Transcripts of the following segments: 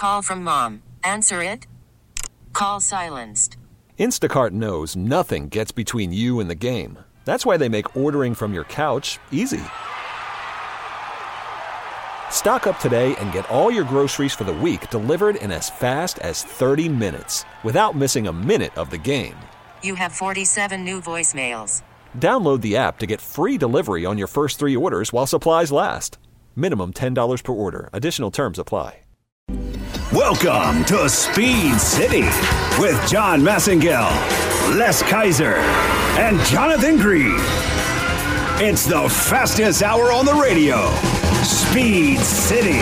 Call from mom. Answer it. Call silenced. Instacart knows nothing gets between you and the game. That's why they make ordering from your couch easy. Stock up today and get all your groceries for the week delivered in as fast as 30 minutes without missing a minute of the game. You have 47 new voicemails. Download the app to get free delivery on your first 3 orders while supplies last. Minimum $10 per order. Additional terms apply. Welcome to Speed City with John Massengale, Les Kaiser, and Jonathan Green. It's the fastest hour on the radio. Speed City.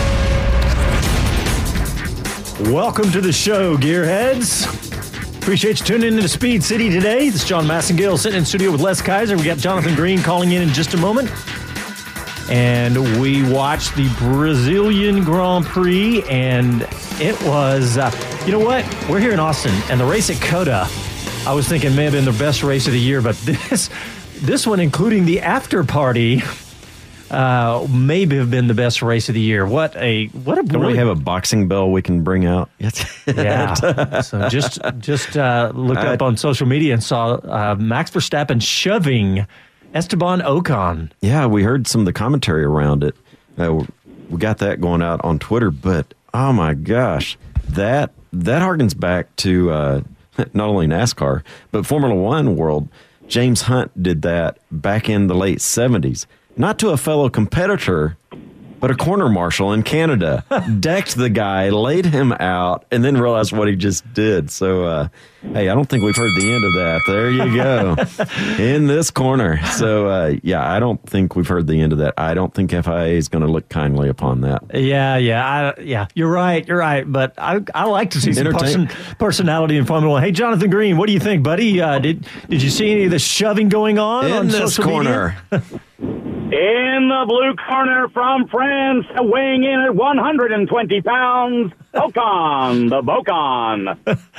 Welcome to the show, gearheads. Appreciate you tuning into Speed City today. This is John Massengale sitting in studio with Les Kaiser. We got Jonathan Green calling in just a moment. And we watched the Brazilian Grand Prix, and it was, you know what? We're here in Austin, and the race at COTA, I was thinking may have been the best race of the year, but this one, including the after party, maybe have been the best race of the year. What a Don't we have a boxing bell we can bring out? Yeah. So just looked up on social media and saw Max Verstappen shoving Esteban Ocon. Yeah, we heard some of the commentary around it. We got that going out on Twitter, but oh my gosh, that harkens back to not only NASCAR, but Formula One world. James Hunt did that back in the late 70s. Not to a fellow competitor, but a corner marshal in Canada. Decked the guy, laid him out, and then realized what he just did. So, hey, I don't think we've heard the end of that. There you go. In this corner. So, yeah, I don't think we've heard the end of that. I don't think FIA is going to look kindly upon that. Yeah. You're right. But I like to see some personality in Formula One. Hey, Jonathan Green, what do you think, buddy? Did you see any of the shoving going on this corner? In the blue corner from France, weighing in at 120 pounds, Ocon, the Bocon.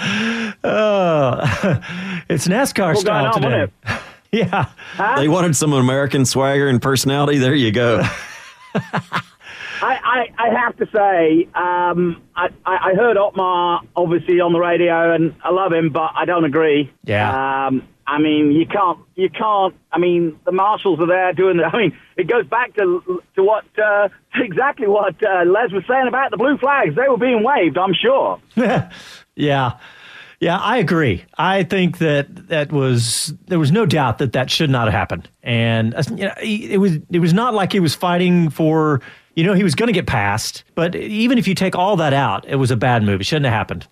It's NASCAR style today. Yeah. Huh? They wanted some American swagger and personality. There you go. I have to say, I heard Otmar, obviously, on the radio, and I love him, but I don't agree. Yeah. I mean, you can't, I mean, the marshals are there doing it goes back to what, exactly what Les was saying about the blue flags. They were being waved, I'm sure. Yeah, I agree. I think there was no doubt that should not have happened. And, it was not like he was fighting for, he was going to get passed. But even if you take all that out, it was a bad move. It shouldn't have happened.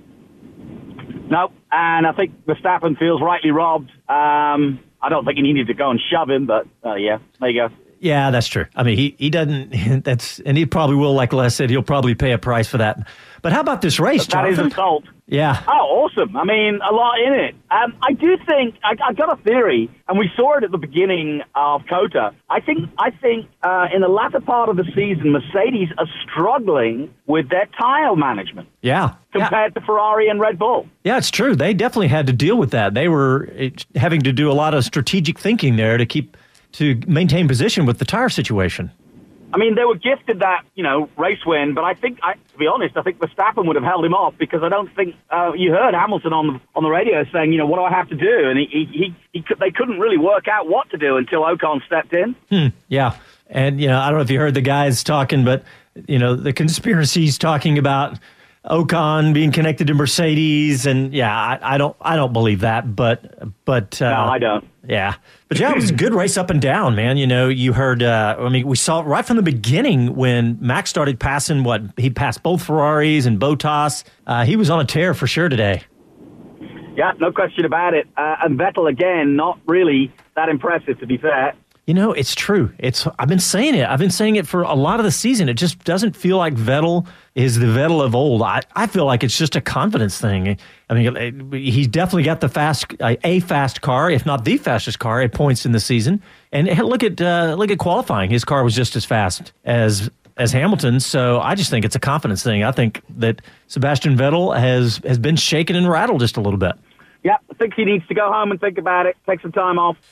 No, and I think Verstappen feels rightly robbed. I don't think he needed to go and shove him, but yeah, there you go. Yeah, that's true. I mean, he doesn't. And he probably will, like Les said, he'll probably pay a price for that. But how about this race, Jonathan? That is assault. Yeah. Oh, awesome. I mean, a lot in it. I do think I got a theory, and we saw it at the beginning of COTA. I think in the latter part of the season, Mercedes are struggling with their tire management. Yeah. Compared to Ferrari and Red Bull. Yeah, it's true. They definitely had to deal with that. They were having to do a lot of strategic thinking there to maintain position with the tire situation. I mean, they were gifted that, race win, but to be honest, I think Verstappen would have held him off because I don't think you heard Hamilton on the radio saying, what do I have to do? And they couldn't really work out what to do until Ocon stepped in. Yeah. And, I don't know if you heard the guys talking, but, the conspiracies talking about Ocon being connected to Mercedes, and I don't believe that, but no, I don't. Yeah, but it was a good race up and down, man. You heard. We saw it right from the beginning when Max started passing. He passed both Ferraris and Bottas. He was on a tear for sure today. Yeah, no question about it. And Vettel again, not really that impressive, to be fair. It's true. I've been saying it. I've been saying it for a lot of the season. It just doesn't feel like Vettel is the Vettel of old. I feel like it's just a confidence thing. I mean, he's definitely got a fast car, if not the fastest car at points in the season. And look at qualifying. His car was just as fast as Hamilton. So I just think it's a confidence thing. I think that Sebastian Vettel has been shaken and rattled just a little bit. Yeah, I think he needs to go home and think about it. Take some time off.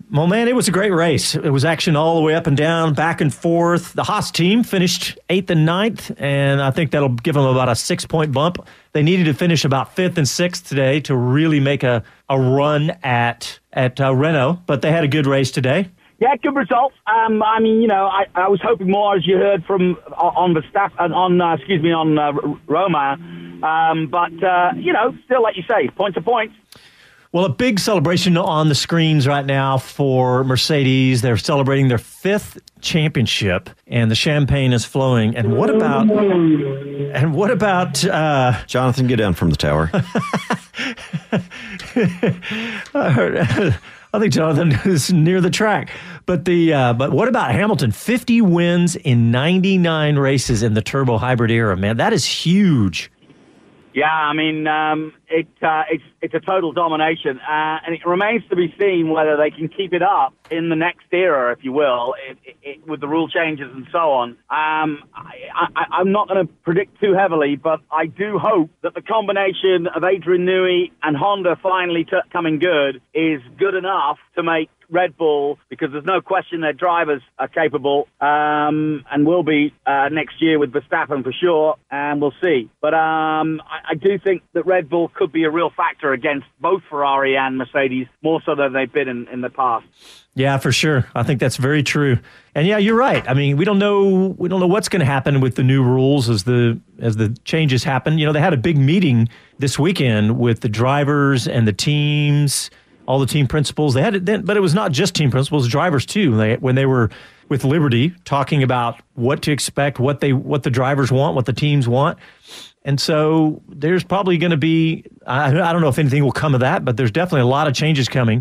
Well, man, it was a great race. It was action all the way up and down, back and forth. The Haas team finished 8th and 9th, and I think that'll give them about a 6-point bump. They needed to finish about 5th and 6th today to really make a run at Renault, but they had a good race today. Yeah, good results. I was hoping more, as you heard from on Roma, but still, like you say, point to point. Well, a big celebration on the screens right now for Mercedes. They're celebrating their 5th championship, and the champagne is flowing. And what about Jonathan, get down from the tower. I think Jonathan is near the track. But what about Hamilton? 50 wins in 99 races in the turbo hybrid era, man. That is huge. Yeah, I mean, it's a total domination, and it remains to be seen whether they can keep it up in the next era, if you will, with the rule changes and so on. I'm not going to predict too heavily, but I do hope that the combination of Adrian Newey and Honda finally coming good is good enough to make Red Bull, because there's no question their drivers are capable and will be next year with Verstappen for sure, and we'll see. But I do think that Red Bull could be a real factor against both Ferrari and Mercedes, more so than they've been in the past. Yeah, for sure. I think that's very true. And yeah, you're right. I mean, we don't know what's going to happen with the new rules as the changes happen. You know, they had a big meeting this weekend with the drivers and the teams, all the team principals. They had it then, but it was not just team principals, drivers too. When they were with Liberty talking about what to expect, what the drivers want, what the teams want. And so there's probably going to be, I don't know if anything will come of that, but there's definitely a lot of changes coming.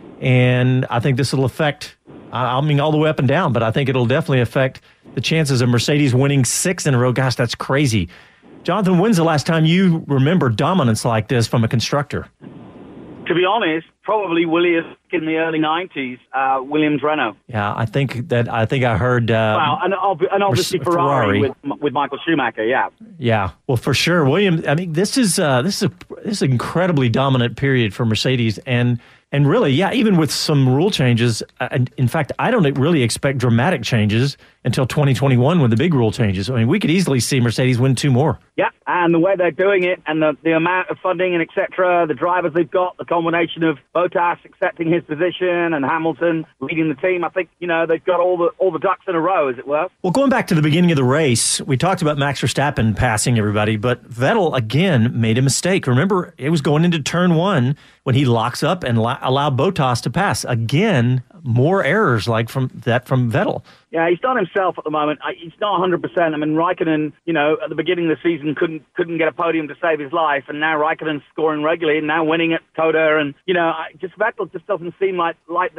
And I think this will affect, all the way up and down, but I think it'll definitely affect the chances of Mercedes winning 6 in a row. Gosh, that's crazy. Jonathan, when's the last time you remember dominance like this from a constructor? To be honest, probably Williams in the early 90s, Williams-Renault. Yeah, I think I heard... and obviously Ferrari. With Michael Schumacher, yeah. Yeah, well, for sure. Williams, I mean, this is an incredibly dominant period for Mercedes, and really, yeah, even with some rule changes, in fact, I don't really expect dramatic changes until 2021 when the big rule changes. I mean, we could easily see Mercedes win 2 more. Yeah, and the way they're doing it and the amount of funding and et cetera, the drivers they've got, the combination of Bottas accepting his position and Hamilton leading the team, I think, they've got all the ducks in a row, as it were. Well, going back to the beginning of the race, we talked about Max Verstappen passing everybody, but Vettel, again, made a mistake. Remember, it was going into turn 1 when he locks up and allowed Bottas to pass. Again, more errors like from Vettel. Yeah, he's done himself at the moment. He's not 100%. I mean, Raikkonen, at the beginning of the season couldn't get a podium to save his life, and now Raikkonen's scoring regularly and now winning at Coda, and Vettel just doesn't seem like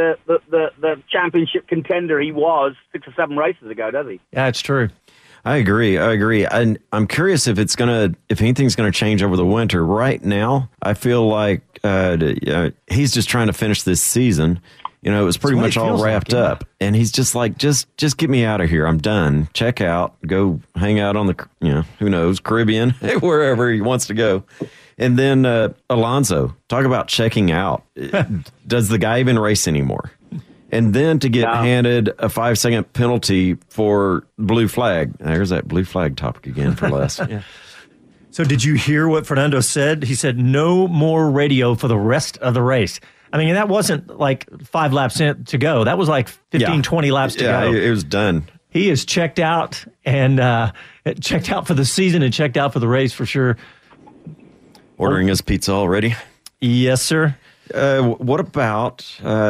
the championship contender he was 6 or 7 races ago, does he? Yeah, it's true. I agree. And I'm curious if anything's gonna change over the winter. Right now, I feel like he's just trying to finish this season. It was pretty much all wrapped up, and he's just like, just get me out of here. I'm done. Check out. Go hang out on the, who knows, Caribbean, wherever he wants to go. And then Alonso, talk about checking out. Does the guy even race anymore? And then to get handed a 5-second penalty for blue flag. There's that blue flag topic again for Les. Yeah. So did you hear what Fernando said? He said no more radio for the rest of the race. I mean, that wasn't like 5 laps to go. That was like 15, 20 laps to go. Yeah, it was done. He is checked out and checked out for the season and checked out for the race for sure. Ordering his pizza already? Yes, sir. What about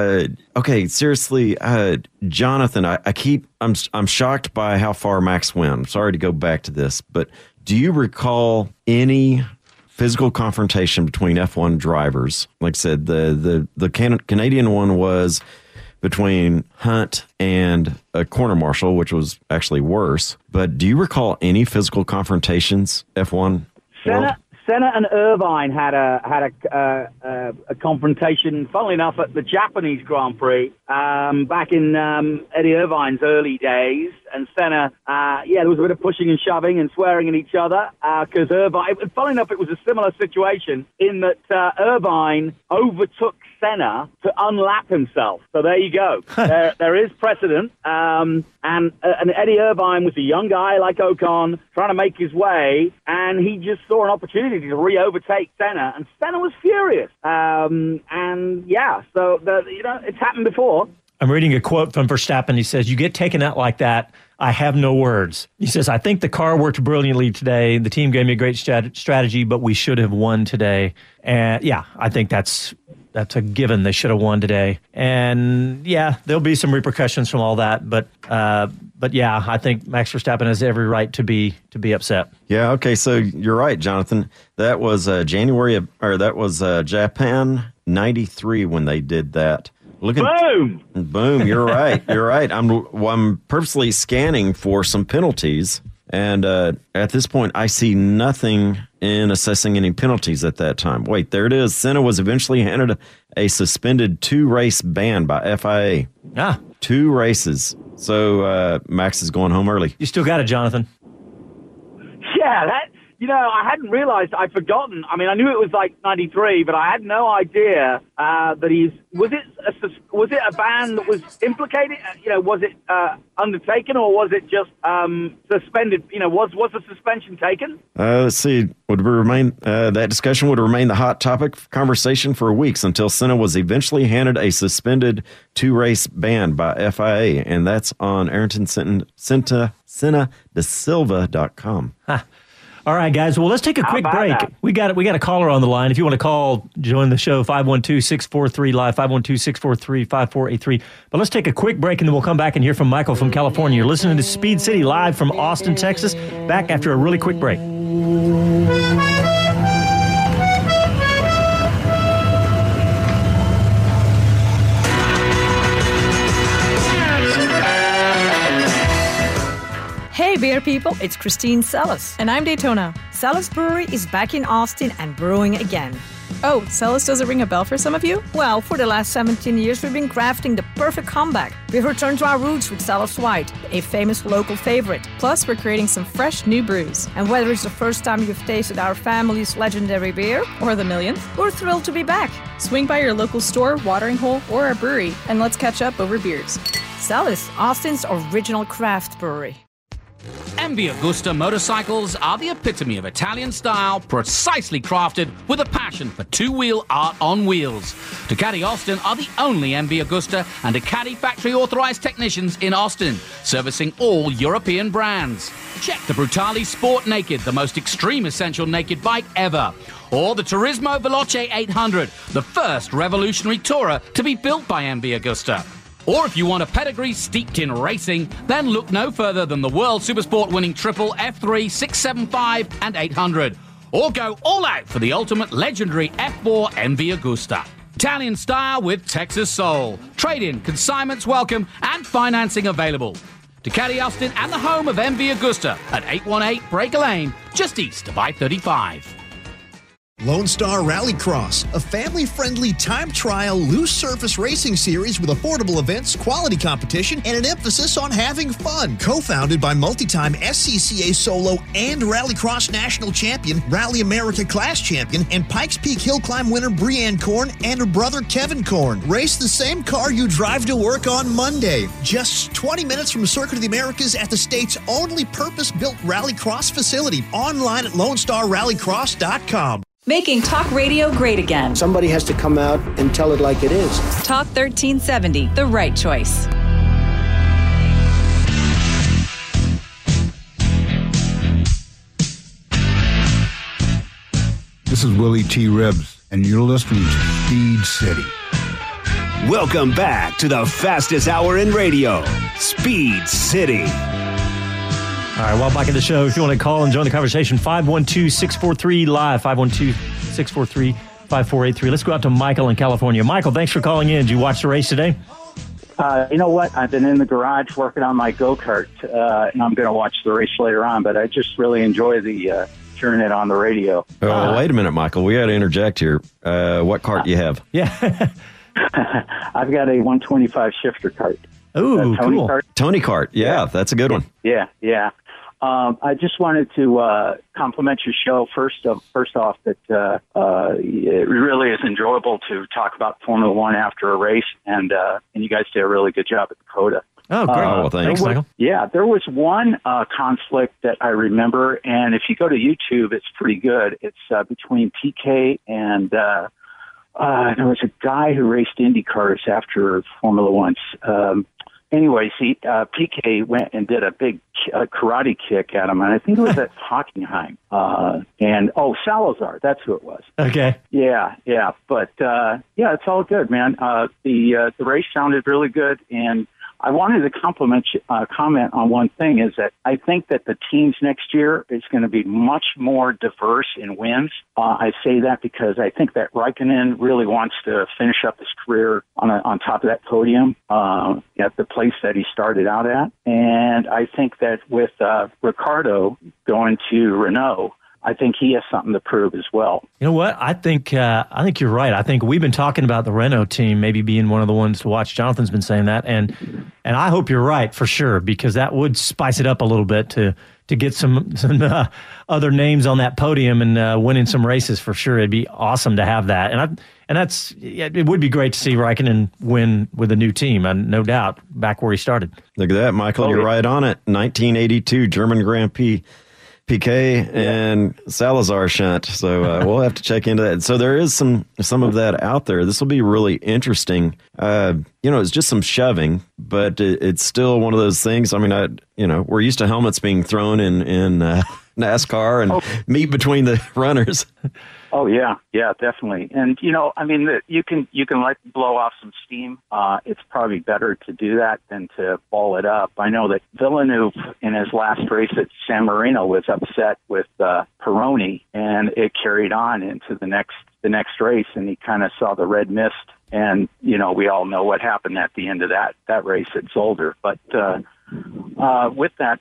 seriously, Jonathan, I'm shocked by how far Max went. I'm sorry to go back to this, but do you recall any physical confrontation between F1 drivers? Like I said, the Canadian one was between Hunt and a corner marshal, which was actually worse. But do you recall any physical confrontations, F1? Senna and Irvine had a confrontation, funnily enough, at the Japanese Grand Prix back in Eddie Irvine's early days. and Senna, there was a bit of pushing and shoving and swearing at each other because Irvine, funnily enough, it was a similar situation in that Irvine overtook Senna to unlap himself. So there you go. There is precedent. And Eddie Irvine was a young guy like Ocon trying to make his way, and he just saw an opportunity to re-overtake Senna, and Senna was furious. So it's happened before. I'm reading a quote from Verstappen. He says, "You get taken out like that, I have no words." He says, "I think the car worked brilliantly today. The team gave me a great strategy, but we should have won today." And I think that's a given. They should have won today. And there'll be some repercussions from all that. But I think Max Verstappen has every right to be upset. Yeah. Okay. So you're right, Jonathan. That was Japan '93 when they did that. Boom! You're right. You're right. I'm purposely scanning for some penalties, and at this point, I see nothing in assessing any penalties at that time. Wait, there it is. Senna was eventually handed a suspended 2-race ban by FIA. 2 races. So Max is going home early. You still got it, Jonathan. Yeah, I hadn't realized. I'd forgotten. I mean, I knew it was like 93, but I had no idea that was it a ban that was implicated? Was it undertaken, or was it just suspended? Was the suspension taken? Let's see. That discussion would remain the hot topic of conversation for weeks until Senna was eventually handed a suspended 2-race ban by FIA, and that's on SennaDeSilva.com. All right, guys. Well, let's take a quick break. That? We got a caller on the line. If you want to call, join the show, 512-643-LIVE, 512-643-5483. But let's take a quick break, and then we'll come back and hear from Michael from California. You're listening to Speed City live from Austin, Texas. Back after a really quick break. Hey beer people, it's Christine Celis. And I'm Daytona. Celis Brewery is back in Austin and brewing again. Oh, Celis doesn't ring a bell for some of you? Well, for the last 17 years, we've been crafting the perfect comeback. We've returned to our roots with Celis White, a famous local favorite. Plus, we're creating some fresh new brews. And whether it's the first time you've tasted our family's legendary beer, or the millionth, we're thrilled to be back. Swing by your local store, watering hole, or our brewery, and let's catch up over beers. Celis, Austin's original craft brewery. MV Agusta motorcycles are the epitome of Italian style, precisely crafted with a passion for two-wheel art on wheels. Ducati Austin are the only MV Agusta and Ducati factory-authorized technicians in Austin, servicing all European brands. Check the Brutale Sport Naked, the most extreme essential naked bike ever. Or the Turismo Veloce 800, the first revolutionary tourer to be built by MV Agusta. Or if you want a pedigree steeped in racing, then look no further than the World Supersport winning triple F3, 675 and 800. Or go all out for the ultimate legendary F4 MV Agusta. Italian style with Texas soul. Trade-in, consignments welcome, and financing available. Ducati Austin and the home of MV Agusta at 818 Breaker Lane, just east of I-35. Lone Star Rallycross, a family-friendly time trial loose surface racing series with affordable events, quality competition, and an emphasis on having fun. Co-founded by multi-time SCCA solo and Rallycross national champion, Rally America class champion, and Pikes Peak Hill Climb winner Breanne Korn and her brother Kevin Korn. Race the same car you drive to work on Monday. Just 20 minutes from Circuit of the Americas at the state's only purpose-built Rallycross facility. Online at LoneStarRallycross.com. Making talk radio great again. Somebody has to come out and tell it like it is. Talk 1370, the right choice. This is Willie T. Ribbs, and you're listening to Speed City. Welcome back to the fastest hour in radio, Speed City. All right, well, back in the show. If you want to call and join the conversation, 512-643-LIVE, 512-643-5483. Let's go out to Michael in California. Michael, thanks for calling in. Did you watch the race today? You know what? I've been in the garage working on my go-kart, and I'm going to watch the race later on, but I just really enjoy the hearing it on the radio. Oh, wait a minute, Michael. We got to interject here. What cart do you have? Yeah. I've got a 125 shifter cart. Ooh, cool. Kart. Tony Kart. Yeah, that's a good one. Yeah. I just wanted to compliment your show first off that it really is enjoyable to talk about Formula One after a race, and you guys did a really good job at Dakota. Oh, great. Well, thanks, Michael. Yeah, there was one conflict that I remember, and if you go to YouTube, it's pretty good. It's between PK and there was a guy who raced Indy cars after Formula One. Anyways, PK went and did a big karate kick at him, and I think it was at Hockenheim. Salazar, that's who it was. Okay. Yeah, but it's all good, man. The race sounded really good, and I wanted to comment on one thing is that I think that the teams next year is going to be much more diverse in wins. I say that because I think that Raikkonen really wants to finish up his career on top of that podium at the place that he started out at. And I think that with Ricciardo going to Renault, I think he has something to prove as well. You know what? I think you're right. I think we've been talking about the Renault team maybe being one of the ones to watch. Jonathan's been saying that, and I hope you're right for sure, because that would spice it up a little bit to get some other names on that podium and winning some races for sure. It'd be awesome to have that, it would be great to see Raikkonen win with a new team, no doubt, back where he started. Look at that, Michael. You're right on it. 1982 German Grand Prix. PK and Salazar shunt. So we'll have to check into that. So there is some of that out there. This will be really interesting. It's just some shoving, but it's still one of those things. I mean, we're used to helmets being thrown in NASCAR and meet between the runners. Oh yeah, definitely. And you can blow off some steam. It's probably better to do that than to ball it up. I know that Villeneuve in his last race at San Marino was upset with Pironi, and it carried on into the next race, and he kind of saw the red mist. And we all know what happened at the end of that race at Zolder. But with that,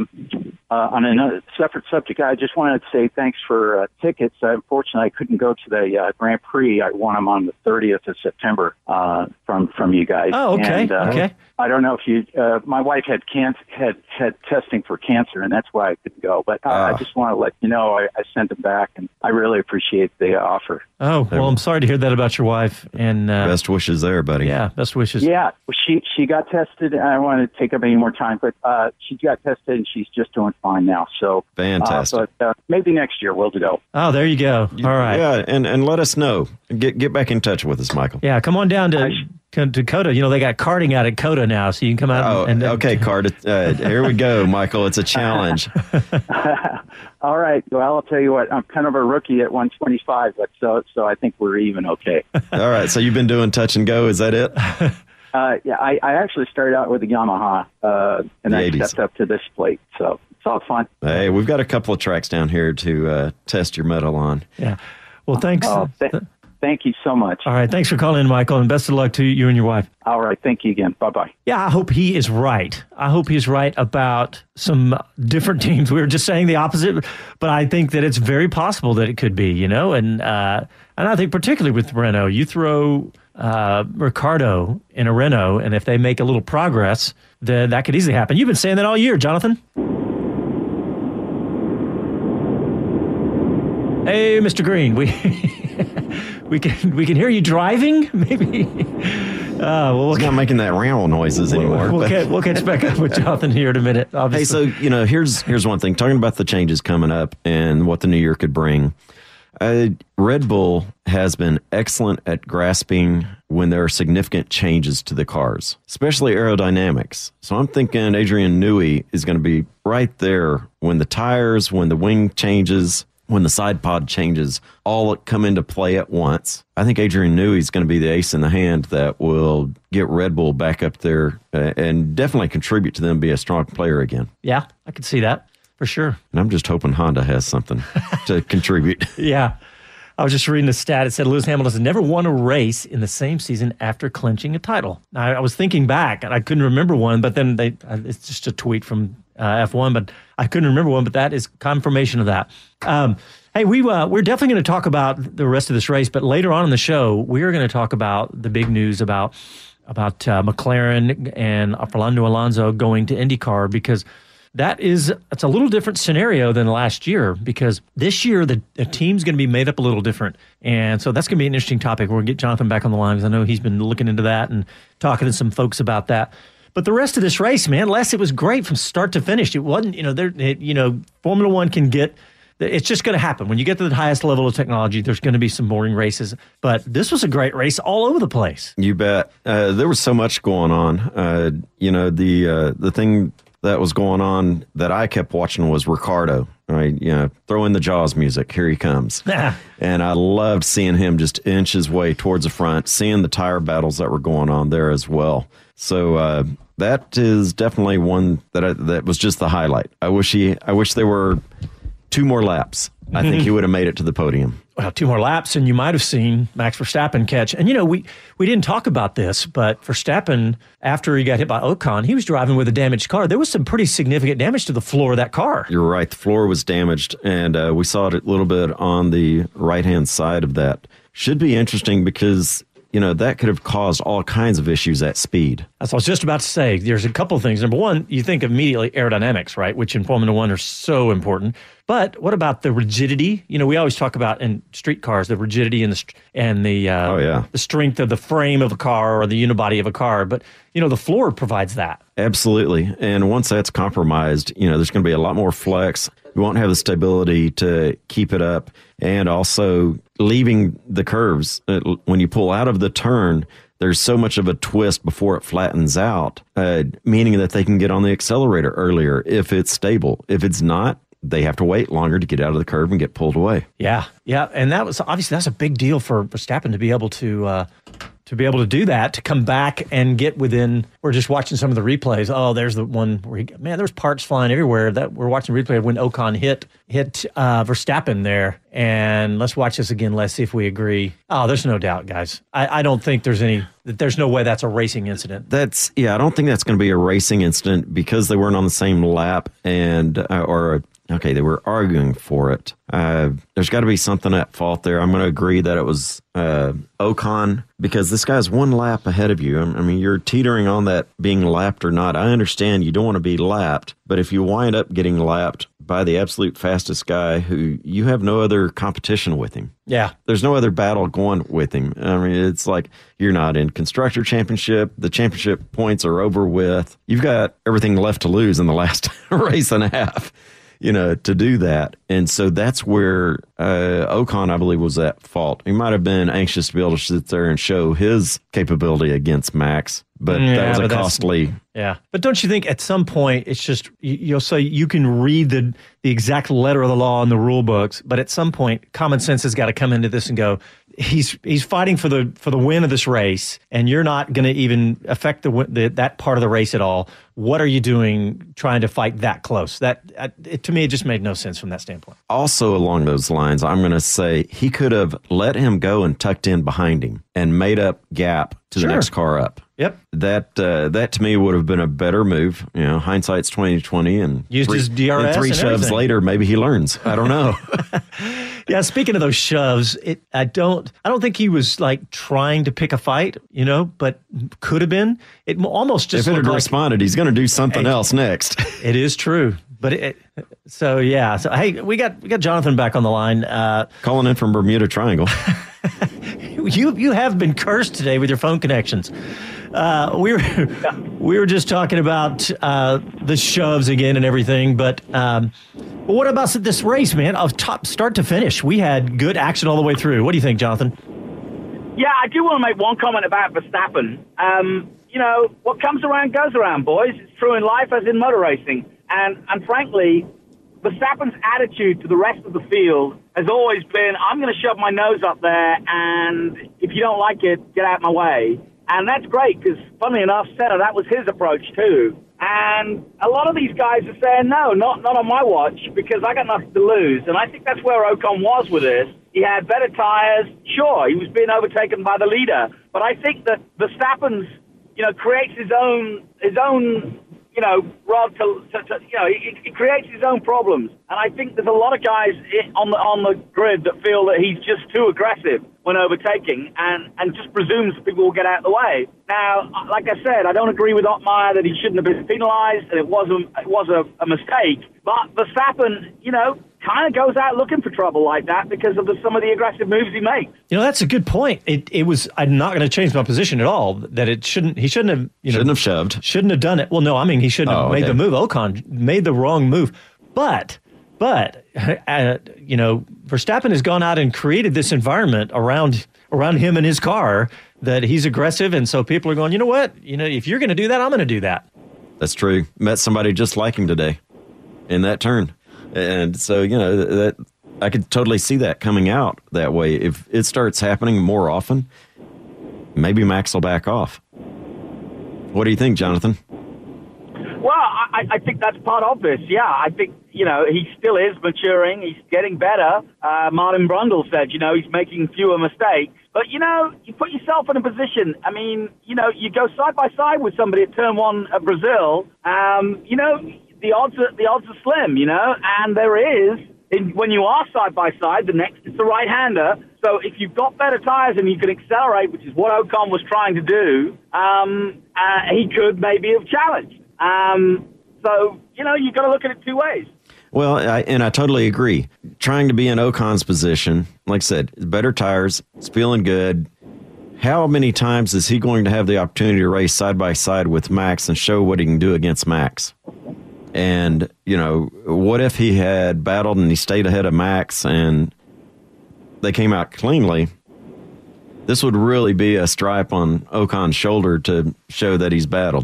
on another separate subject, I just wanted to say thanks for tickets. Unfortunately, I couldn't go to the Grand Prix. I won them on the 30th of September from you guys. Oh, okay. And, okay. I don't know if you. My wife had testing for cancer, and that's why I couldn't go. But I just want to let you know I sent it back, and I really appreciate the offer. Oh well, I'm sorry to hear that about your wife. And best wishes there, buddy. Yeah, best wishes. Yeah, she got tested. I don't want to take up any more time, but she got tested, and she's just doing fine now. So fantastic. But maybe next year we'll go. Oh, there you go. All right. Yeah, and let us know. Get back in touch with us, Michael. Yeah, come on down to Dakota. They got karting out at COTA now, so you can come out. Okay, Cart. Here we go, Michael. It's a challenge. All right. Well, I'll tell you what. I'm kind of a rookie at 125, but so I think we're even okay. All right. So you've been doing touch and go. Is that it? Yeah. I actually started out with a Yamaha, and I stepped up to this plate. So it's all fun. Hey, we've got a couple of tracks down here to test your metal on. Yeah. Well, thanks. Thank you so much. All right. Thanks for calling in, Michael, and best of luck to you and your wife. All right. Thank you again. Bye-bye. Yeah, I hope he is right. I hope he's right about some different teams. We were just saying the opposite, but I think that it's very possible that it could be, and I think particularly with Renault, you throw Ricciardo in a Renault, and if they make a little progress, then that could easily happen. You've been saying that all year, Jonathan. Hey, Mr. Green, we can hear you driving, maybe. We're not making that ramble noises anymore. We'll catch back up with Jonathan here in a minute. Obviously. Hey, so here's one thing. Talking about the changes coming up and what the new year could bring. Red Bull has been excellent at grasping when there are significant changes to the cars, especially aerodynamics. So I'm thinking Adrian Newey is going to be right there when the tires, when the wing changes, when the side pod changes, all come into play at once. I think Adrian Newey is going to be the ace in the hand that will get Red Bull back up there and definitely contribute to them be a strong player again. Yeah, I could see that for sure. And I'm just hoping Honda has something to contribute. Yeah. I was just reading a stat. It said Lewis Hamilton has never won a race in the same season after clinching a title. Now, I was thinking back, and I couldn't remember one, but then it's just a tweet from F1, but I couldn't remember one, but that is confirmation of that. Hey, we're definitely going to talk about the rest of this race, but later on in the show, we are going to talk about the big news about McLaren and Fernando Alonso going to IndyCar, because it's a little different scenario than last year, because this year the team's going to be made up a little different. And so that's going to be an interesting topic. We're going to get Jonathan back on the line, because I know he's been looking into that and talking to some folks about that. But the rest of this race, man, Les, it was great from start to finish. It wasn't, Formula One can get, it's just going to happen. When you get to the highest level of technology, there's going to be some boring races. But this was a great race all over the place. You bet. There was so much going on. The thing that was going on that I kept watching was Ricardo. Right, throw in the Jaws music. Here he comes. And I loved seeing him just inch his way towards the front, seeing the tire battles that were going on there as well. So that is definitely one that was just the highlight. I wish there were 2 more laps. I think he would have made it to the podium. Well, 2 more laps, and you might have seen Max Verstappen catch. And, we didn't talk about this, but Verstappen, after he got hit by Ocon, he was driving with a damaged car. There was some pretty significant damage to the floor of that car. You're right. The floor was damaged, and we saw it a little bit on the right-hand side of that. Should be interesting because that could have caused all kinds of issues at speed. That's what I was just about to say. There's a couple of things. Number one, you think immediately aerodynamics, right, which in Formula One are so important. But what about the rigidity? We always talk about in street cars the rigidity and the strength of the frame of a car or the unibody of a car. But the floor provides that. Absolutely. And once that's compromised, there's going to be a lot more flex. You won't have the stability to keep it up, and also leaving the curves when you pull out of the turn. There's so much of a twist before it flattens out, meaning that they can get on the accelerator earlier if it's stable. If it's not, they have to wait longer to get out of the curve and get pulled away. Yeah, and that's a big deal for Verstappen to be able to do that, to come back and get within. We're just watching some of the replays. Oh, there's the one where there's parts flying everywhere. That we're watching the replay of when Ocon hit Verstappen there. And let's watch this again. Let's see if we agree. Oh, there's no doubt, guys. I don't think there's no way that's a racing incident. I don't think that's going to be a racing incident because they weren't on the same lap they were arguing for it. There's got to be something at fault there. I'm going to agree that it was Ocon, because this guy's 1 lap ahead of you. I mean, you're teetering on that being lapped or not. I understand you don't want to be lapped, but if you wind up getting lapped by the absolute fastest guy who you have no other competition with him. Yeah. There's no other battle going with him. I mean, it's like you're not in constructor championship. The championship points are over with. You've got everything left to lose in the last race and a half. To do that. And so that's where Ocon, I believe, was at fault. He might have been anxious to be able to sit there and show his capability against Max, but that was a costly. Yeah. But don't you think at some point it's just, you can read the exact letter of the law in the rule books, but at some point common sense has got to come into this and go, he's fighting for the win of this race, and you're not going to even affect that part of the race at all. What are you doing trying to fight that close? To me, it just made no sense from that standpoint. Also along those lines, I'm going to say he could have let him go and tucked in behind him and made up gap to the next car up. Yep. That to me would have been a better move. Hindsight's 20/20, and used his DRS and 3 shoves later, maybe he learns. I don't know. Yeah, speaking of those shoves, I don't think he was like trying to pick a fight, but could have been. It almost just if it had responded, he's going to do something else next. It is true. But so hey, we got Jonathan back on the line. Calling in from Bermuda Triangle. You have been cursed today with your phone connections. We were just talking about the shoves again and everything, but what about this race, man? Of top start to finish, we had good action all the way through. What do you think, Jonathan? Yeah, I do want to make one comment about Verstappen. What comes around goes around, boys. It's true in life as in motor racing. And frankly, Verstappen's attitude to the rest of the field has always been, I'm going to shove my nose up there, and if you don't like it, get out of my way. And that's great, because funnily enough, Senna, that was his approach too. And a lot of these guys are saying, no, not on my watch, because I got nothing to lose. And I think that's where Ocon was with this. He had better tires. Sure, he was being overtaken by the leader. But I think that Verstappen's, creates his own Rod he creates his own problems. And I think there's a lot of guys on the grid that feel that he's just too aggressive when overtaking and just presumes people will get out of the way. Now, like I said, I don't agree with Ottmeyer that he shouldn't have been penalized, and it was a mistake. But Verstappen, kind of goes out looking for trouble like that because of some of the aggressive moves he makes. That's a good point. It was. I'm not going to change my position at all. That he shouldn't have. Shouldn't have shoved. Shouldn't have done it. Well, no, I mean he shouldn't have made the move. Ocon made the wrong move, but Verstappen has gone out and created this environment around him and his car that he's aggressive, and so people are going, you know what? If you're going to do that, I'm going to do that. That's true. Met somebody just like him today in that turn. And so, that I could totally see that coming out that way. If it starts happening more often, maybe Max will back off. What do you think, Jonathan? Well, I think that's part of this. Yeah, I think, he still is maturing. He's getting better. Martin Brundle said, he's making fewer mistakes. But, you put yourself in a position. I mean, you go side by side with somebody at Turn 1 at Brazil. The odds are slim, and there is, when you are side by side, the next is the right-hander. So if you've got better tires and you can accelerate, which is what Ocon was trying to do, he could maybe have challenged. So, you've got to look at it two ways. Well, I totally agree. Trying to be in Ocon's position, like I said, better tires, it's feeling good. How many times is he going to have the opportunity to race side by side with Max and show what he can do against Max? And, what if he had battled and he stayed ahead of Max and they came out cleanly? This would really be a stripe on Ocon's shoulder to show that he's battled.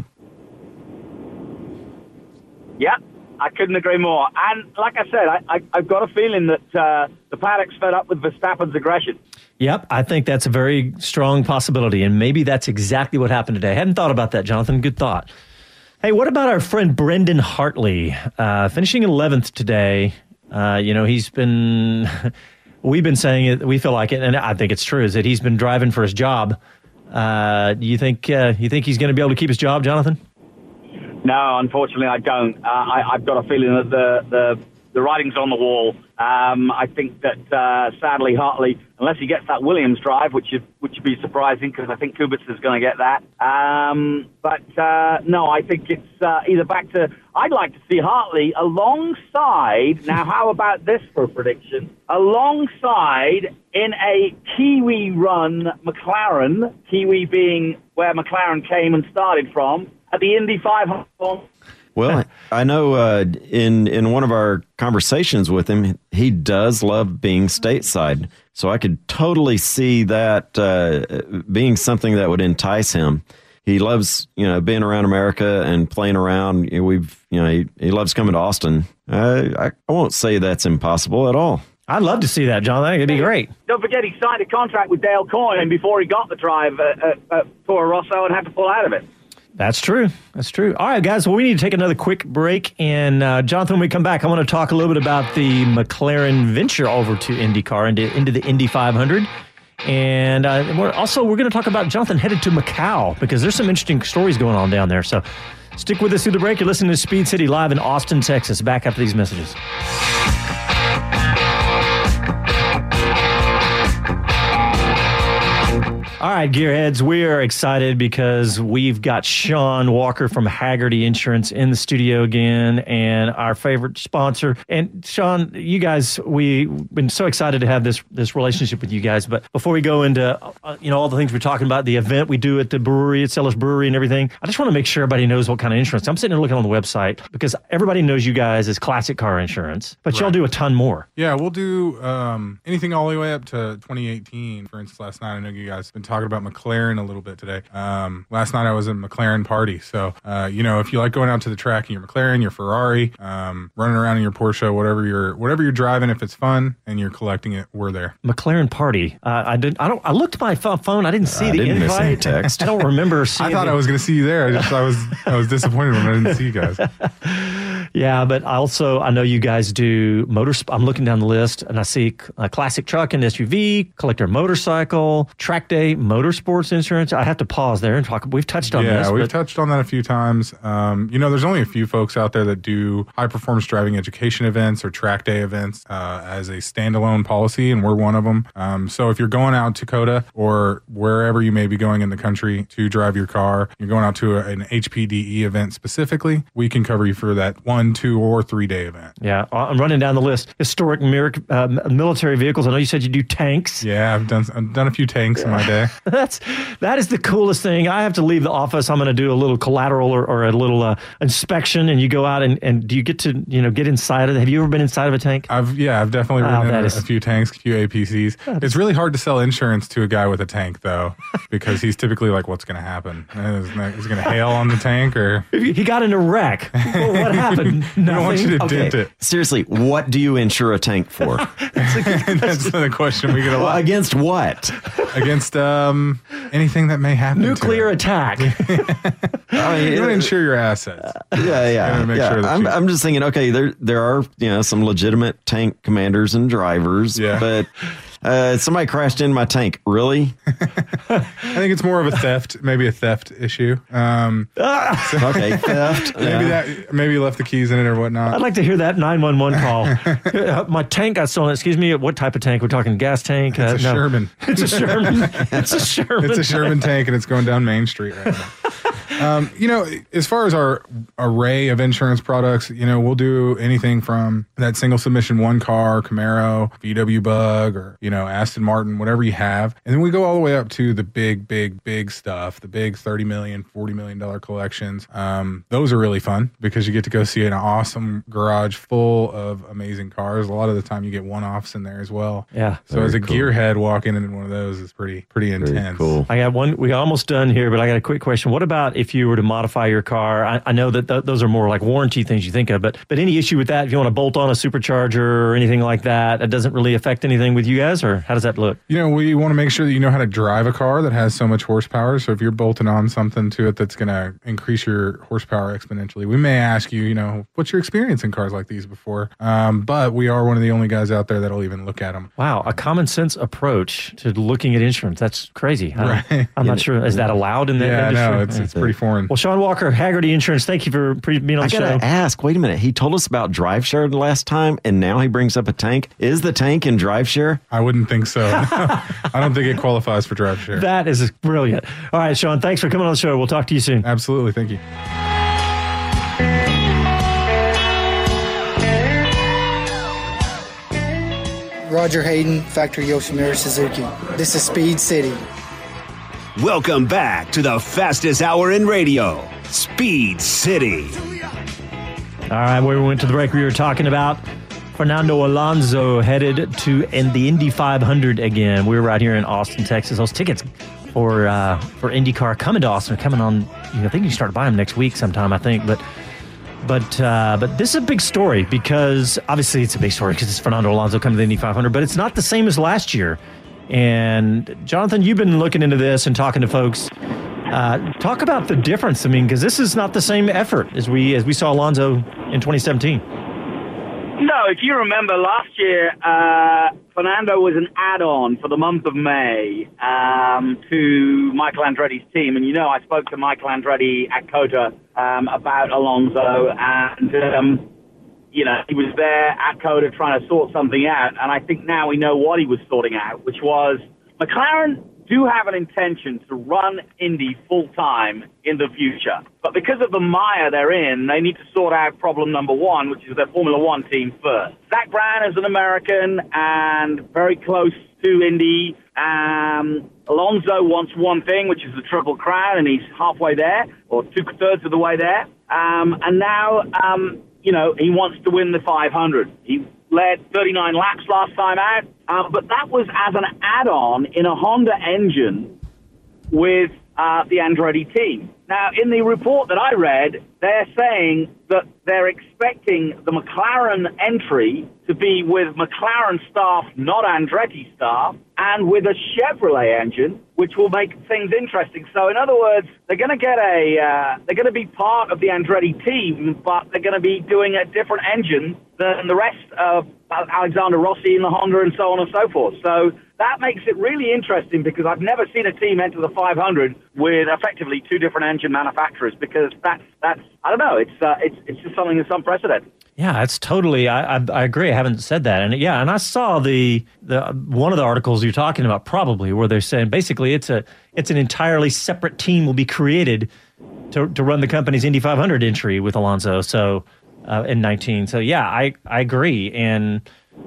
Yeah, I couldn't agree more. And like I said, I've got a feeling that the paddock's fed up with Verstappen's aggression. Yep, I think that's a very strong possibility, and maybe that's exactly what happened today. I hadn't thought about that, Jonathan. Good thought. Hey, what about our friend Brendan Hartley, finishing 11th today? He's been, we've been saying it, we feel like it, and I think it's true, is that he's been driving for his job. You think he's going to be able to keep his job, Jonathan? No, unfortunately, I don't. I've got a feeling that the writing's on the wall. I think that sadly Hartley, unless he gets that Williams drive, which would be surprising because I think Kubica is going to get that. No, I think it's either back to. I'd like to see Hartley alongside. Now, how about this for a prediction? Alongside in a Kiwi-run McLaren, Kiwi being where McLaren came and started from, at the Indy 500. Well, I know in one of our conversations with him, he does love being stateside. So I could totally see that being something that would entice him. He loves, being around America and playing around. He loves coming to Austin. I won't say that's impossible at all. I'd love to see that, John. I think it'd be great. Don't forget, he signed a contract with Dale Coyne before he got the drive at Toro Rosso and had to pull out of it. That's true. That's true. All right, guys. Well, we need to take another quick break. And, Jonathan, when we come back, I want to talk a little bit about the McLaren venture over to IndyCar, into the Indy 500. And we're going to talk about Jonathan headed to Macau because there's some interesting stories going on down there. So stick with us through the break. You're listening to Speed City live in Austin, Texas. Back after these messages. All right, Gearheads, we are excited because we've got Sean Walker from Haggerty Insurance in the studio again, and our favorite sponsor. And Sean, you guys, we've been so excited to have this relationship with you guys. But before we go into all the things we're talking about, the event we do at the brewery, at Sellers Brewery and everything, I just want to make sure everybody knows what kind of insurance. I'm sitting there looking on the website because everybody knows you guys as Classic Car Insurance, but y'all do a ton more. Yeah, we'll do anything all the way up to 2018. For instance, last night I know you guys been talking about McLaren a little bit today. Last night I was at a McLaren party. So, if you like going out to the track in your McLaren, your Ferrari, running around in your Porsche, whatever you're driving, if it's fun and you're collecting it, we're there. McLaren party. I looked at my phone. I didn't see the invite. Miss any text. I don't remember seeing I thought I was going to see you there. I was disappointed when I didn't see you guys. Yeah, but also I know you guys do I'm looking down the list and I see a classic truck and SUV, collector motorcycle, track day, motorsports insurance. I have to pause there and talk. We've touched on this. Yeah, we've touched on that a few times. There's only a few folks out there that do high performance driving education events or track day events as a standalone policy, and we're one of them. So if you're going out to COTA or wherever you may be going in the country to drive your car, you're going out to an HPDE event specifically, we can cover you for that 1, 2, or 3 day event. Yeah, I'm running down the list. Historic military vehicles. I know you said you do tanks. Yeah, I've done a few tanks in my day. That is the coolest thing. I have to leave the office. I'm going to do a little collateral or a little inspection, and you go out and do you get to get inside of it? Have you ever been inside of a tank? I've definitely ridden in a few tanks, a few APCs. It's really hard to sell insurance to a guy with a tank though, because he's typically like, "What's going to happen? Is it going to hail on the tank or?" He got in a wreck. Well, what happened? I don't want you to dent it. Seriously, what do you insure a tank for? That's the question we get a lot. Against what? Against anything that may happen. Nuclear attack. You want to insure your assets. Yeah. Make sure that I'm just thinking, okay, there are some legitimate tank commanders and drivers, but somebody crashed in my tank. Really? I think it's more of a theft, maybe a theft issue. Okay, theft. Maybe you left the keys in it or whatnot. I'd like to hear that 911 call. My tank got stolen. Excuse me, what type of tank? We're talking gas tank? It's a Sherman. It's a Sherman. It's a Sherman. It's a Sherman tank, and it's going down Main Street right now. As far as our array of insurance products, we'll do anything from that single submission one car, Camaro, VW Bug, or, Aston Martin, whatever you have. And then we go all the way up to the big stuff, the big $30 million, $40 million collections. Those are really fun because you get to go see an awesome garage full of amazing cars. A lot of the time you get one-offs in there as well. Yeah. So as a gearhead, walking into one of those is pretty intense. Cool. I got one. We're almost done here, but I got a quick question. What about if you were to modify your car? I know that those are more like warranty things you think of, but any issue with that? If you want to bolt on a supercharger or anything like that, it doesn't really affect anything with you guys, or how does that look? We want to make sure that you know how to drive a car that has so much horsepower. So if you're bolting on something to it that's going to increase your horsepower exponentially, we may ask you, what's your experience in cars like these before? But we are one of the only guys out there that'll even look at them. Wow, a common sense approach to looking at insurance. That's crazy. Right. I'm not sure. Is that allowed in the industry? No, it's pretty foreign. Well, Sean Walker, Hagerty Insurance, thank you for being on the show. I got to ask, wait a minute. He told us about DriveShare the last time, and now he brings up a tank. Is the tank in DriveShare? I wouldn't think so. I don't think it qualifies for DriveShare. That is brilliant. All right, Sean, thanks for coming on the show. We'll talk to you soon. Absolutely. Thank you. Roger Hayden, Factory Yoshimura Suzuki. This is Speed City. Welcome back to the fastest hour in radio, Speed City. All right, where we went to the break, we were talking about Fernando Alonso headed to the Indy 500 again. We're right here in Austin, Texas. Those tickets for IndyCar coming to Austin are coming on. I think you start buying them next week sometime, I think. But this is a big story because obviously it's a big story because it's Fernando Alonso coming to the Indy 500, but it's not the same as last year. And Jonathan, you've been looking into this and talking to folks. Talk about the difference. I mean, because this is not the same effort as we saw Alonso in 2017. No, if you remember last year, Fernando was an add-on for the month of May to Michael Andretti's team. And, I spoke to Michael Andretti at COTA about Alonso, and, he was there at COTA trying to sort something out. And I think now we know what he was sorting out, which was McLaren do have an intention to run Indy full-time in the future. But because of the mire they're in, they need to sort out problem number one, which is their Formula One team first. Zach Brown is an American and very close to Indy. Alonso wants one thing, which is the Triple Crown, and he's halfway there, or two-thirds of the way there. And now, he wants to win the 500. He led 39 laps last time out, but that was as an add-on in a Honda engine with the Andretti team. Now, in the report that I read, they're saying that they're expecting the McLaren entry to be with McLaren staff, not Andretti staff, and with a Chevrolet engine, which will make things interesting. So, in other words, they're going to get they're going to be part of the Andretti team, but they're going to be doing a different engine than the rest of Alexander Rossi and the Honda and so on and so forth. So that makes it really interesting because I've never seen a team enter the 500 with effectively two different engine manufacturers, because that's I don't know, it's just something that's unprecedented. Yeah, it's totally. I agree. I haven't said that, and and I saw the one of the articles you're talking about, probably, where they're saying basically it's an entirely separate team will be created to run the company's Indy 500 entry with Alonso. So in 19. So yeah, I agree, and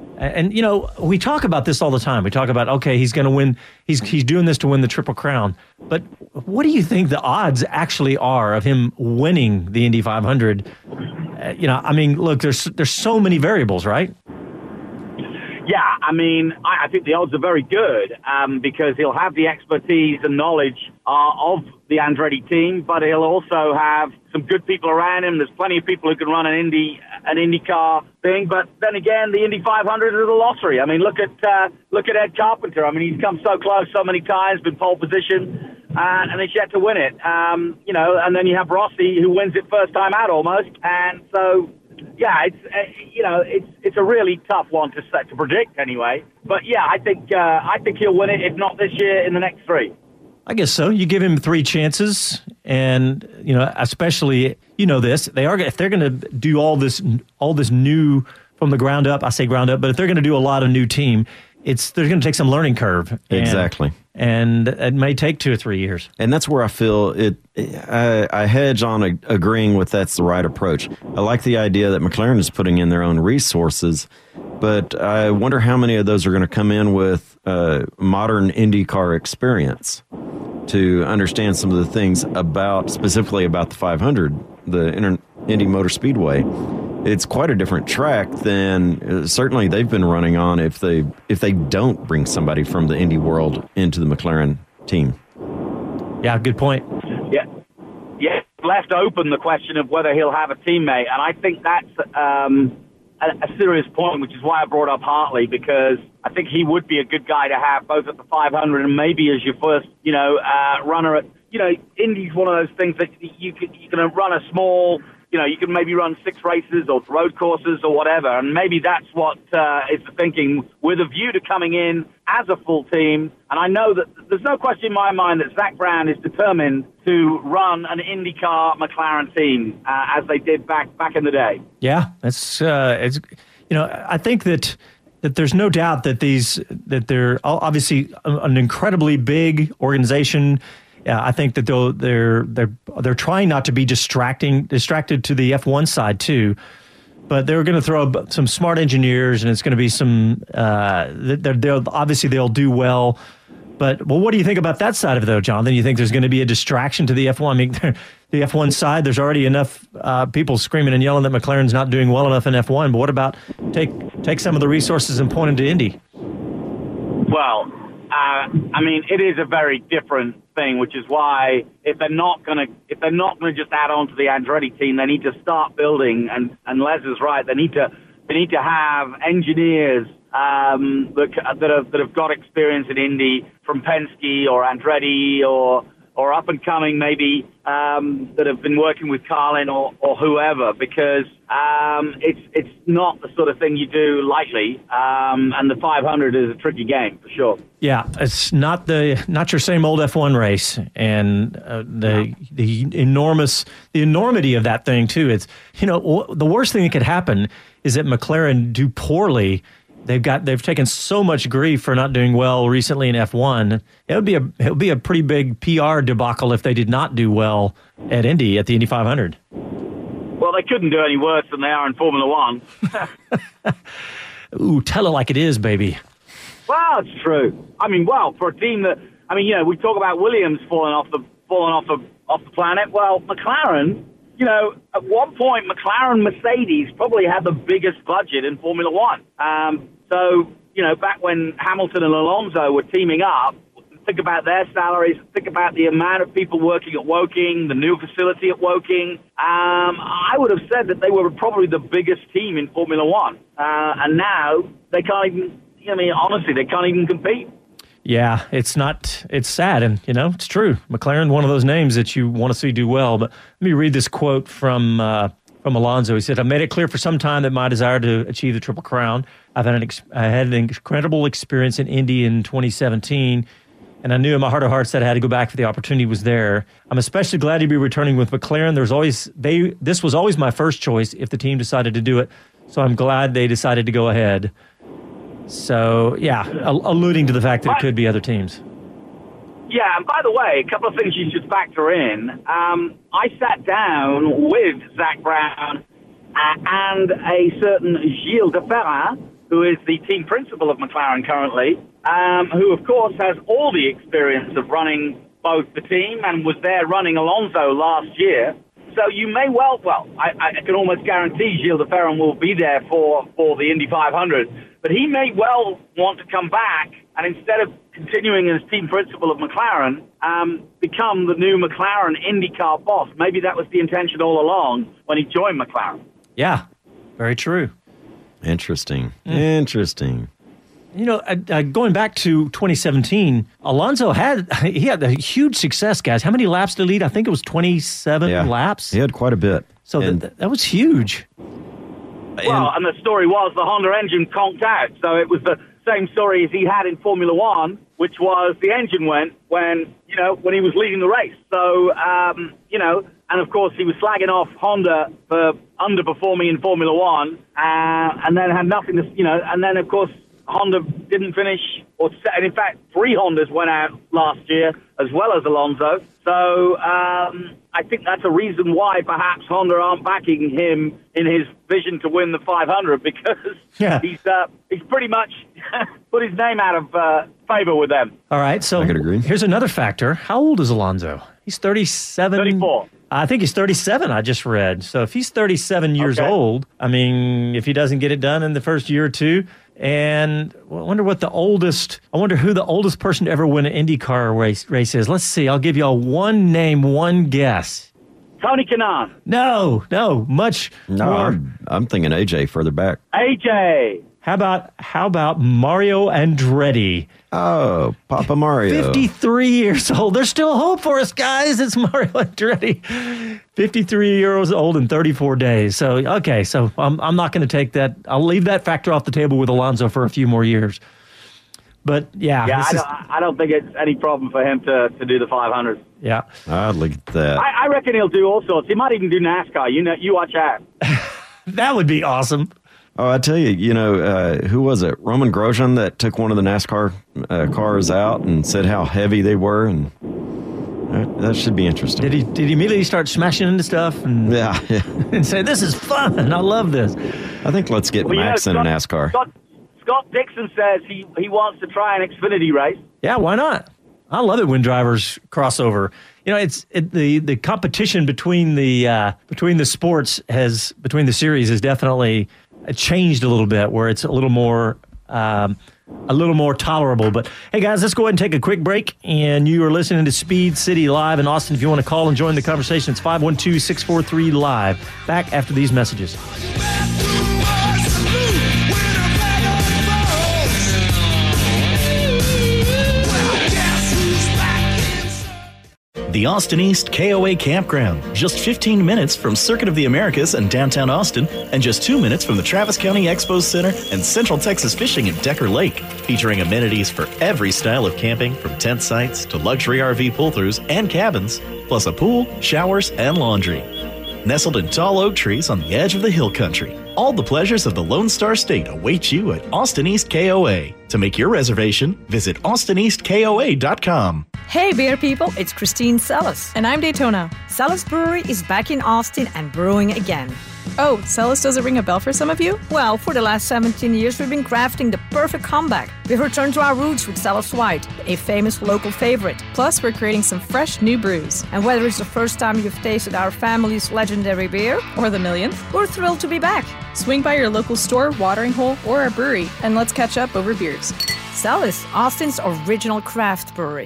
we talk about this all the time. We talk about, okay, he's going to win. He's doing this to win the Triple Crown. But what do you think the odds actually are of him winning the Indy 500? I mean, look, there's so many variables, right? Yeah, I mean, I think the odds are very good because he'll have the expertise and knowledge of the Andretti team, but he'll also have some good people around him. There's plenty of people who can run an IndyCar thing, but then again, the Indy 500 is a lottery. I mean, look at Ed Carpenter. I mean, he's come so close so many times, been pole position, and he's yet to win it. And then you have Rossi, who wins it first time out almost, and so. Yeah, it's a really tough one to predict anyway. But yeah, I think he'll win it, if not this year, in the next three. I guess so. You give him 3 chances, and especially this, if they're going to do all this new from the ground up. I say ground up, but if they're going to do a lot of new team, there's going to take some learning curve. Exactly. And it may take 2 or 3 years. And that's where I feel I hedge on agreeing with that's the right approach. I like the idea that McLaren is putting in their own resources, but I wonder how many of those are going to come in with modern IndyCar experience to understand some of the things specifically about the 500, the Indy Motor Speedway. It's quite a different track than certainly they've been running on if they don't bring somebody from the Indy world into the McLaren team. Yeah, good point. Yeah, left open the question of whether he'll have a teammate, and I think that's a serious point, which is why I brought up Hartley, because I think he would be a good guy to have both at the 500 and maybe as your first, runner at, Indy's one of those things that you can run a small. You can maybe run 6 races or road courses or whatever, and maybe that's what is the thinking with a view to coming in as a full team. And I know that there's no question in my mind that Zach Brown is determined to run an IndyCar McLaren team as they did back in the day. Yeah, it's I think that there's no doubt that they're obviously an incredibly big organization. Yeah, I think that they're trying not to be distracted to the F1 side too, but they're going to throw some smart engineers, and it's going to be some. They'll do well, but what do you think about that side of it, though, Jonathan? You think there's going to be a distraction to the F1? I mean, the F1 side, there's already enough people screaming and yelling that McLaren's not doing well enough in F1. But what about take some of the resources and point them to Indy? Well. It is a very different thing, which is why if they're not gonna just add on to the Andretti team, they need to start building. And Les is right; they need to have engineers that have got experience in Indy from Penske or Andretti or up and coming maybe that have been working with Carlin or whoever, because it's not the sort of thing you do lightly, and the 500 is a tricky game for sure. Yeah, it's not your same old F1 race, and the enormity of that thing too. It's the worst thing that could happen is that McLaren do poorly. They've taken so much grief for not doing well recently in F1. It would be a pretty big PR debacle if they did not do well at the Indy 500. Well, they couldn't do any worse than they are in Formula One. Ooh, tell it like it is, baby. Well, it's true. For a team that we talk about Williams falling off the planet. Well, McLaren. At one point, Mercedes probably had the biggest budget in Formula One. Back when Hamilton and Alonso were teaming up, think about their salaries, think about the amount of people working at Woking, the new facility at Woking. I would have said that they were probably the biggest team in Formula One. And now they can't even, honestly, they can't even compete. Yeah, it's sad, and, it's true. McLaren, one of those names that you want to see do well. But let me read this quote from Alonso. He said, "I made it clear for some time that my desire to achieve the Triple Crown. I had an incredible experience in Indy in 2017, and I knew in my heart of hearts that I had to go back if the opportunity was there. I'm especially glad to be returning with McLaren. This was always my first choice if the team decided to do it, so I'm glad they decided to go ahead." So, yeah, alluding to the fact that it could be other teams. Yeah, and by the way, a couple of things you should factor in. I sat down with Zach Brown and a certain Gilles de Ferran, who is the team principal of McLaren currently, who, of course, has all the experience of running both the team and was there running Alonso last year. So you may I can almost guarantee Gilles de Ferran will be there for the Indy 500. But he may well want to come back and instead of continuing as team principal of McLaren, become the new McLaren IndyCar boss. Maybe that was the intention all along when he joined McLaren. Yeah, very true. Interesting. Going back to 2017, Alonso had a huge success, guys. How many laps did he lead? I think it was 27 laps. He had quite a bit. So that was huge. Well, and the story was the Honda engine conked out. So it was the same story as he had in Formula One, which was the engine went when he was leading the race. So, and of course he was slagging off Honda for underperforming in Formula One, and then had nothing to, and then of course Honda didn't finish, and in fact 3 Hondas went out last year as well as Alonso. So I think that's a reason why perhaps Honda aren't backing him in his vision to win the 500, because he's pretty much put his name out of favor with them. All right, so I could agree. Here's another factor. How old is Alonso? He's 37. 34. I think he's 37, I just read. So if he's 37 years old, I mean, if he doesn't get it done in the first year or two, and I wonder who the oldest person to ever win an IndyCar race is. Let's see. I'll give y'all one name, one guess. Tony Kanaan. No, much more. I'm thinking AJ further back. AJ. How about Mario Andretti? Oh, Papa Mario. 53 years old. There's still hope for us, guys. It's Mario Andretti. 53 years old in 34 days. So, okay, so I'm not going to take that. I'll leave that factor off the table with Alonso for a few more years. But, I don't think it's any problem for him to do the 500. Yeah. I'd look at that. I reckon he'll do all sorts. He might even do NASCAR. You watch out. That would be awesome. Oh, I tell you, who was it? Roman Grosjean that took one of the NASCAR cars out and said how heavy they were, and that should be interesting. Did he immediately start smashing into stuff and and say, "This is fun. I love this"? I think let's get Max in a NASCAR. Scott Dixon says he wants to try an Xfinity race. Yeah, why not? I love it when drivers cross over. The competition between the sports between the series has definitely changed a little bit, where it's a little more tolerable. But hey, guys, let's go ahead and take a quick break. And you are listening to Speed City Live in Austin. If you want to call and join the conversation, it's 512-643-LIVE. Back after these messages. The Austin East KOA Campground, just 15 minutes from Circuit of the Americas and downtown Austin, and just 2 minutes from the Travis County Expo Center and Central Texas Fishing at Decker Lake, featuring amenities for every style of camping, from tent sites to luxury RV pull-throughs and cabins, plus a pool, showers, and laundry. Nestled in tall oak trees on the edge of the hill country, all the pleasures of the Lone Star State await you at Austin East KOA. To make your reservation, visit austineastkoa.com. Hey beer people, it's Christine Sellis. And I'm Daytona. Sellis Brewery is back in Austin and brewing again. Oh, Sellis doesn't ring a bell for some of you? Well, for the last 17 years, we've been crafting the perfect comeback. We've returned to our roots with Sellis White, a famous local favorite. Plus, we're creating some fresh new brews. And whether it's the first time you've tasted our family's legendary beer, or the millionth, we're thrilled to be back. Swing by your local store, watering hole, or our brewery, and let's catch up over beers. Sellis, Austin's original craft brewery.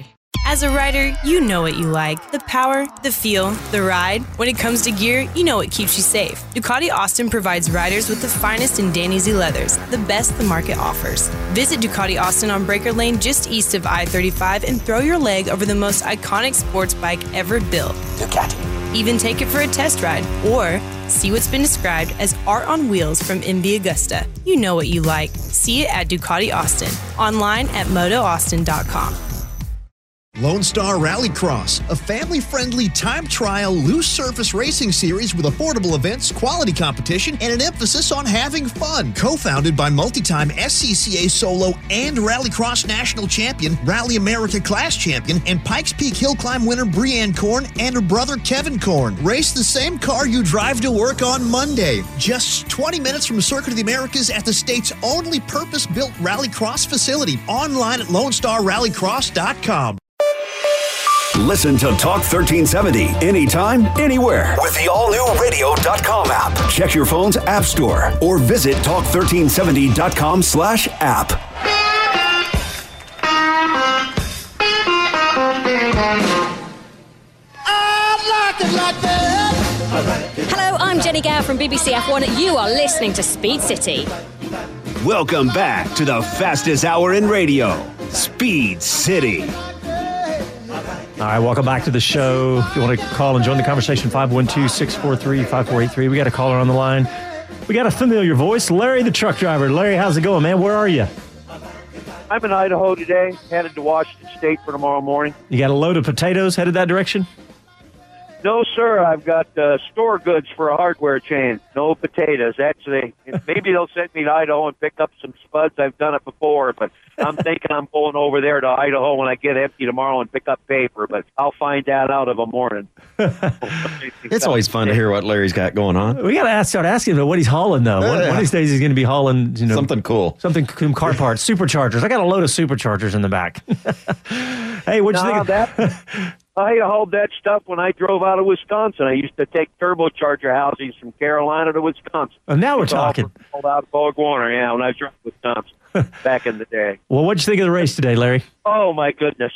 As a rider, you know what you like. The power, the feel, the ride. When it comes to gear, you know what keeps you safe. Ducati Austin provides riders with the finest in Dainese leathers, the best the market offers. Visit Ducati Austin on Breaker Lane just east of I-35 and throw your leg over the most iconic sports bike ever built. Ducati. Even take it for a test ride or see what's been described as art on wheels from MV Agusta. You know what you like. See it at Ducati Austin. Online at MotoAustin.com. Lone Star Rallycross, a family-friendly time trial loose surface racing series with affordable events, quality competition, and an emphasis on having fun. Co-founded by multi-time SCCA solo and Rallycross national champion, Rally America class champion, and Pikes Peak Hill Climb winner Breanne Korn and her brother Kevin Korn. Race the same car you drive to work on Monday. Just 20 minutes from Circuit of the Americas at the state's only purpose-built Rallycross facility. Online at LoneStarRallycross.com. Listen to Talk 1370 anytime, anywhere with the all-new radio.com app. Check your phone's app store or visit talk1370.com/app. Hello, I'm Jenny Gow from BBC F1. You are listening to Speed City. Welcome back to the fastest hour in radio, Speed City. All right, welcome back to the show. If you want to call and join the conversation, 512-643-5483. We got a caller on the line. We got a familiar voice, Larry the truck driver. Larry, how's it going, man? Where are you? I'm in Idaho today, headed to Washington State for tomorrow morning. You got a load of potatoes headed that direction? No, sir. I've got store goods for a hardware chain. No potatoes. Actually, maybe they'll send me to Idaho and pick up some spuds. I've done it before, but I'm thinking I'm going over there to Idaho when I get empty tomorrow and pick up paper, but I'll find that out of a morning. It's always fun to hear what Larry's got going on. We got to start asking him what he's hauling, though. One of these days he's going to be hauling, something cool. Something car parts, superchargers. I got a load of superchargers in the back. Hey, what'd you think? I hauled that stuff when I drove out of Wisconsin. I used to take turbocharger housings from Carolina to Wisconsin. Oh, now we're talking. Hauled out of Borg Warner, yeah, when I drove Wisconsin back in the day. Well, what'd you think of the race today, Larry? Oh, my goodness.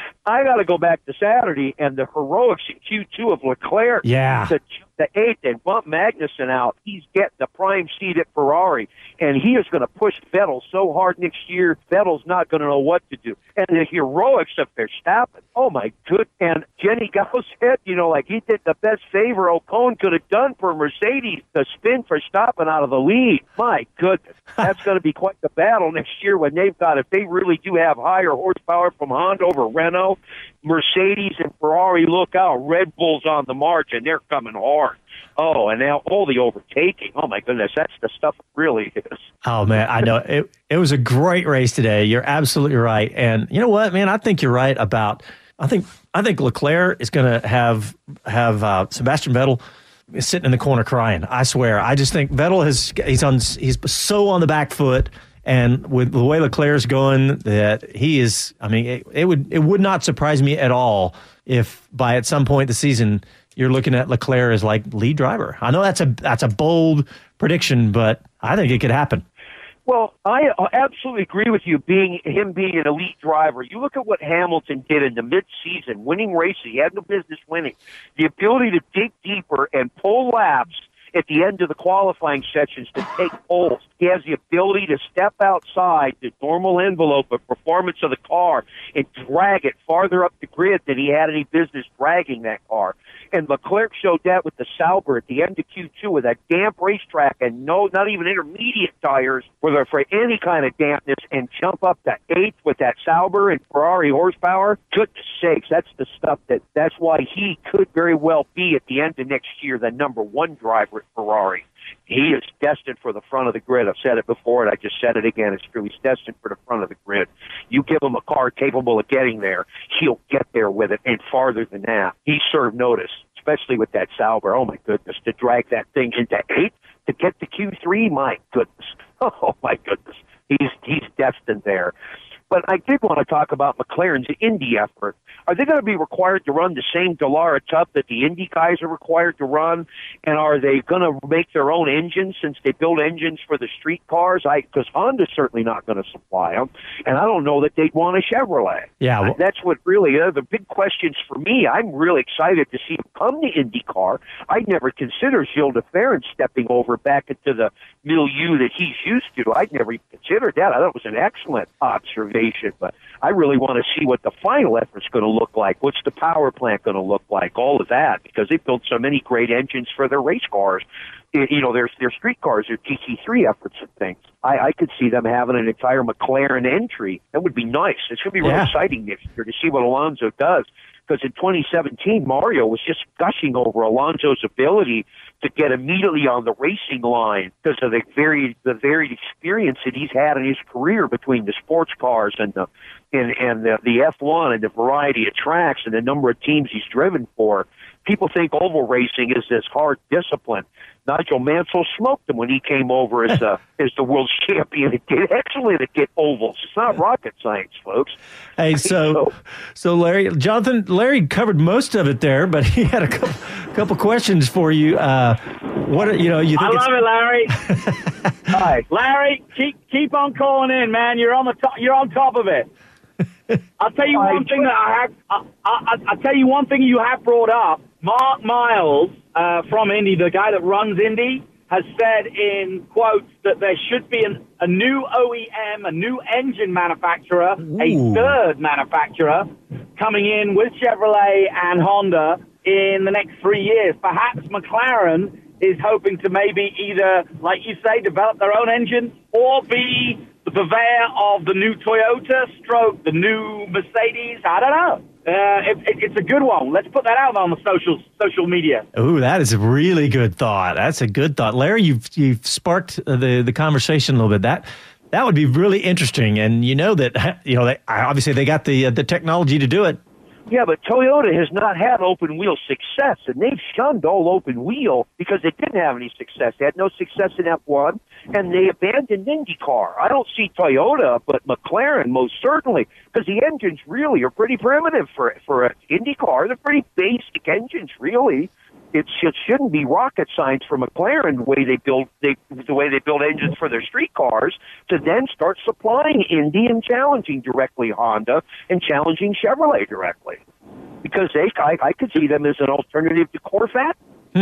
I got to go back to Saturday and the heroics in Q2 of Leclerc. Yeah. The eighth and bump Magnussen out. He's getting the prime seat at Ferrari, and he is going to push Vettel so hard next year, Vettel's not going to know what to do. And the heroics of Verstappen, oh, my good. And Jenny Gao said, like he did the best favor Ocon could have done for Mercedes to spin Verstappen out of the lead. My goodness. That's going to be quite the battle next year when if they really do have higher horsepower from Honda over Renault, Mercedes and Ferrari, look out. Red Bull's on the march, and they're coming hard. Oh, and now all the overtaking. Oh, my goodness. That's the stuff it really is. Oh, man, I know. It was a great race today. You're absolutely right. And you know what, man? I think you're right about I think Leclerc is going to have Sebastian Vettel sitting in the corner crying. I swear. I just think Vettel he's so on the back foot. And with the way Leclerc's going, that he is, I mean, it would not surprise me at all if by at some point the season you're looking at Leclerc as like lead driver. I know that's a bold prediction, but I think it could happen. Well, I absolutely agree with you, being an elite driver. You look at what Hamilton did in the mid-season, winning races. He had no business winning. The ability to dig deeper and pull laps at the end of the qualifying sections to take poles. He has the ability to step outside the normal envelope of performance of the car and drag it farther up the grid than he had any business dragging that car. And Leclerc showed that with the Sauber at the end of Q2 with that damp racetrack and not even intermediate tires for any kind of dampness, and jump up to 8th with that Sauber and Ferrari horsepower. Goodness sakes, that's the stuff that's why he could very well be at the end of next year the number one driver at Ferrari. He is destined for the front of the grid. I've said it before, and I just said it again. It's true. He's destined for the front of the grid. You give him a car capable of getting there, he'll get there with it, and farther than that. He served notice, especially with that Sauber. Oh, my goodness, to drag that thing into 8th, to get to Q3, my goodness. Oh, my goodness. He's destined there. But I did want to talk about McLaren's Indy effort. Are they going to be required to run the same Dallara Cup that the Indy guys are required to run? And are they going to make their own engines since they build engines for the street cars? Because Honda's certainly not going to supply them. And I don't know that they'd want a Chevrolet. Yeah, that's what really are the big questions for me. I'm really excited to see him come to IndyCar. I'd never considered Gilles de Ferran stepping over back into the milieu that he's used to. I'd never even considered that. I thought it was an excellent observation, but I really want to see what the final effort's going to look like. What's the power plant going to look like? All of that, because they built so many great engines for their race cars. Their street cars, their GT3 efforts and things. I could see them having an entire McLaren entry. That would be nice. It's going to be really exciting next year to see what Alonso does. Because in 2017, Mario was just gushing over Alonso's ability to get immediately on the racing line because of the varied experience that he's had in his career between the sports cars and the F1 and the variety of tracks and the number of teams he's driven for. People think oval racing is this hard discipline. Nigel Mansell smoked him when he came over as the world champion. It did excellent at get ovals. It's not rocket science, folks. Hey, so Larry covered most of it there, but he had a couple questions for you. What you think? I love it, Larry. Hi, Larry. Keep on calling in, man. You're on the top. You're on top of it. I'll tell you one thing that I have. I'll tell you one thing you have brought up. Mark Miles from Indy, the guy that runs Indy, has said in quotes that there should be a new OEM, a new engine manufacturer, a third manufacturer coming in with Chevrolet and Honda in the next 3 years. Perhaps McLaren is hoping to maybe either, like you say, develop their own engine or be the purveyor of the new Toyota stroke, the new Mercedes. I don't know. It's a good one. Let's put that out on the social media. Ooh, that is a really good thought. That's a good thought. Larry, you've sparked the conversation a little bit. That would be really interesting. And obviously they got the technology to do it. Yeah, but Toyota has not had open wheel success, and they've shunned all open wheel because they didn't have any success. They had no success in F1, and they abandoned IndyCar. I don't see Toyota, but McLaren most certainly, because the engines really are pretty primitive for an IndyCar. They're pretty basic engines, really. It shouldn't be rocket science for McLaren the way they build engines for their street cars to then start supplying Indy and challenging directly Honda and challenging Chevrolet directly, because I could see them as an alternative to Corvette.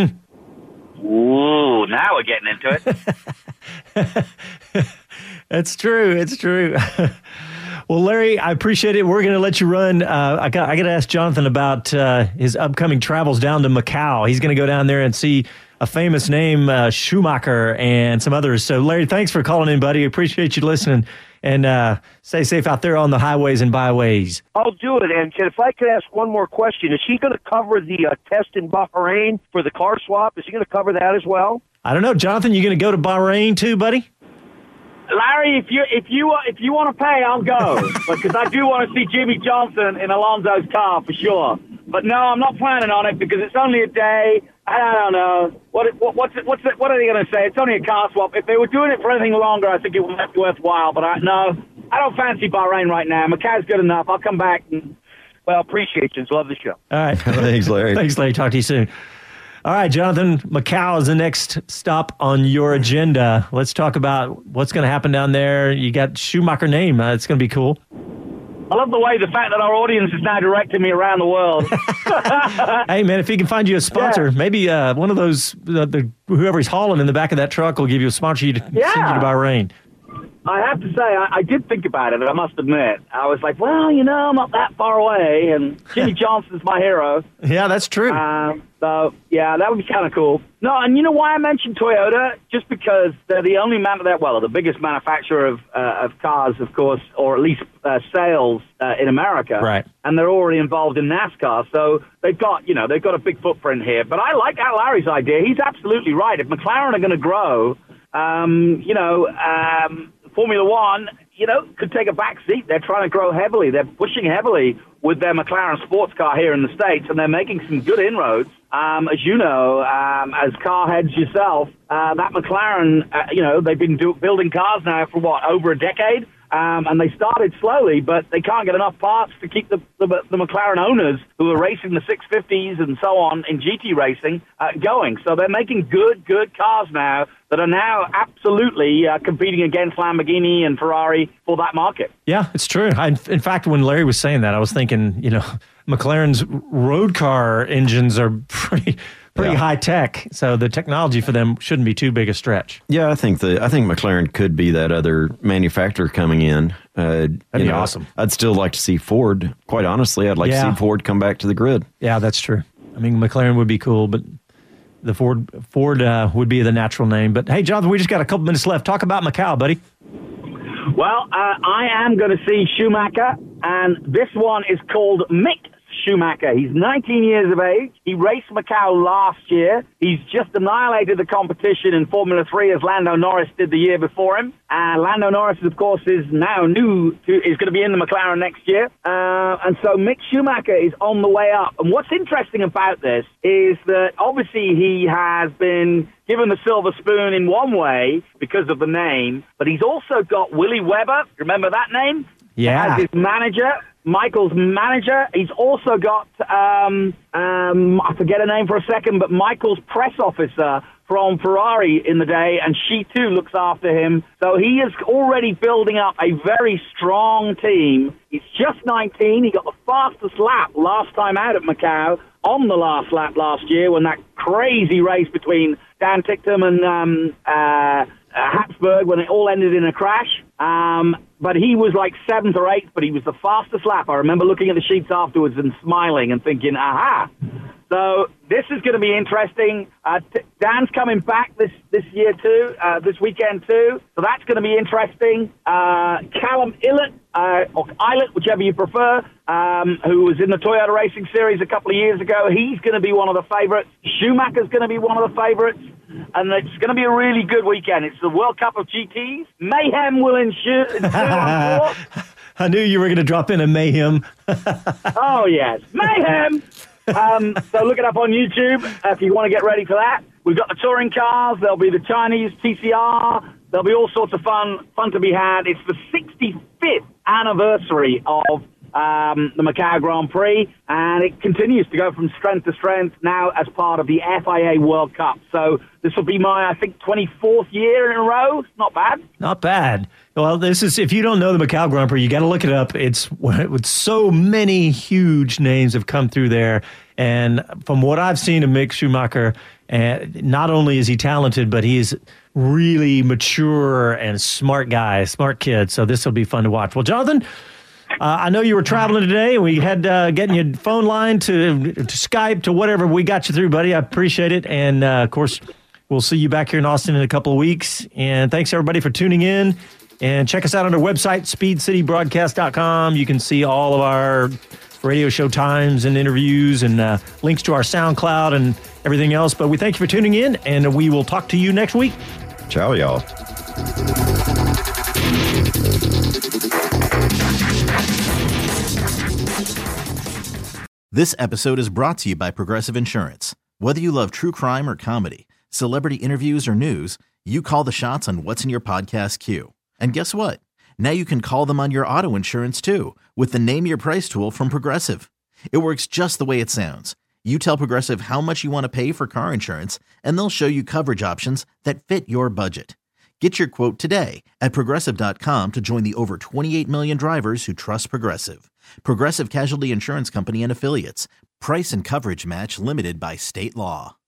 Ooh, now we're getting into it. It's true. It's true. Well, Larry, I appreciate it. We're going to let you run. I got to ask Jonathan about his upcoming travels down to Macau. He's going to go down there and see a famous name, Schumacher, and some others. So, Larry, thanks for calling in, buddy. Appreciate you listening. And stay safe out there on the highways and byways. I'll do it. And if I could ask one more question, is he going to cover the test in Bahrain for the car swap? Is he going to cover that as well? I don't know. Jonathan, you going to go to Bahrain too, buddy? Larry, if you want to pay, I'll go, because I do want to see Jimmy Johnson in Alonso's car for sure. But no, I'm not planning on it because it's only a day. I don't know what are they going to say? It's only a car swap. If they were doing it for anything longer, I think it would be worthwhile. But I don't fancy Bahrain right now. Macau's good enough. I'll come back. Appreciate you. Love the show. All right, thanks, Larry. Thanks, Larry. Talk to you soon. All right, Jonathan, Macau is the next stop on your agenda. Let's talk about what's going to happen down there. You got Schumacher name. It's going to be cool. I love the fact that our audience is now directing me around the world. Hey, man, if he can find you a sponsor, maybe one of those, whoever's hauling in the back of that truck will give you a sponsor you to send you to Bahrain. I have to say, I did think about it, I must admit. I was like, well, I'm not that far away, and Jimmy Johnson's my hero. Yeah, that's true. So, yeah, that would be kind of cool. No, and you know why I mentioned Toyota? Just because they're the only the biggest manufacturer of cars, of course, or at least sales in America. Right. And they're already involved in NASCAR, so they've got a big footprint here. But I like Larry's idea. He's absolutely right. If McLaren are going to grow, Formula One, could take a back seat. They're trying to grow heavily. They're pushing heavily with their McLaren sports car here in the States, and they're making some good inroads. As you know, as car heads yourself, that McLaren, they've been building cars now for over a decade, and they started slowly, but they can't get enough parts to keep the McLaren owners who are racing the 650s and so on in GT racing going. So they're making good cars now that are now absolutely competing against Lamborghini and Ferrari for that market. Yeah, it's true. In fact, when Larry was saying that, I was thinking, McLaren's road car engines are pretty high tech, so the technology for them shouldn't be too big a stretch. Yeah, I think McLaren could be that other manufacturer coming in. That'd be awesome. I'd still like to see Ford. Quite honestly, I'd like to see Ford come back to the grid. Yeah, that's true. I mean, McLaren would be cool, but the Ford would be the natural name. But hey, Jonathan, we just got a couple minutes left. Talk about Macau, buddy. Well, I am going to see Schumacher, and this one is called Mick Schumacher. He's 19 years of age. He raced Macau last year. He's just annihilated the competition in Formula 3 as Lando Norris did the year before him. Lando Norris, of course, is now is going to be in the McLaren next year. And so Mick Schumacher is on the way up. And what's interesting about this is that obviously he has been given the silver spoon in one way because of the name, but he's also got Willie Weber. Remember that name? Yeah. As his manager. Michael's manager. He's also got, I forget her name for a second, but Michael's press officer from Ferrari in the day, and she too looks after him. So he is already building up a very strong team. He's just 19. He got the fastest lap last time out at Macau on the last lap last year when that crazy race between Dan Ticktum and Habsburg, when it all ended in a crash. But he was like 7th or 8th, but he was the fastest lap. I remember looking at the sheets afterwards and smiling and thinking, aha. So this is going to be interesting. Dan's coming back this year too, this weekend too. So that's going to be interesting. Callum Ilott, or Ilott, whichever you prefer, who was in the Toyota Racing Series a couple of years ago, he's going to be one of the favorites. Schumacher's going to be one of the favorites. And it's going to be a really good weekend. It's the World Cup of GTs. Mayhem will ensue. I knew you were going to drop in a mayhem. Oh, yes. Mayhem! So look it up on YouTube if you want to get ready for that. We've got the touring cars. There'll be the Chinese TCR. There'll be all sorts of fun to be had. It's the 65th anniversary of the Macau Grand Prix, and it continues to go from strength to strength now as part of the FIA World Cup. So this will be my, I think, 24th year in a row. Not bad. Not bad. Well, this is, if you don't know the Macau Grand Prix, you got to look it up. It's with so many huge names have come through there. And from what I've seen of Mick Schumacher, not only is he talented, but he's really mature and smart guy, smart kid. So this will be fun to watch. Well, Jonathan, I know you were traveling today. We had getting your phone line to Skype to whatever. We got you through, buddy. I appreciate it. And, of course, we'll see you back here in Austin in a couple of weeks. And thanks, everybody, for tuning in. And check us out on our website, speedcitybroadcast.com. You can see all of our radio show times and interviews and links to our SoundCloud and everything else. But we thank you for tuning in, and we will talk to you next week. Ciao, y'all. This episode is brought to you by Progressive Insurance. Whether you love true crime or comedy, celebrity interviews or news, you call the shots on what's in your podcast queue. And guess what? Now you can call them on your auto insurance too with the Name Your Price tool from Progressive. It works just the way it sounds. You tell Progressive how much you want to pay for car insurance, and they'll show you coverage options that fit your budget. Get your quote today at Progressive.com to join the over 28 million drivers who trust Progressive. Progressive Casualty Insurance Company and Affiliates. Price and coverage match limited by state law.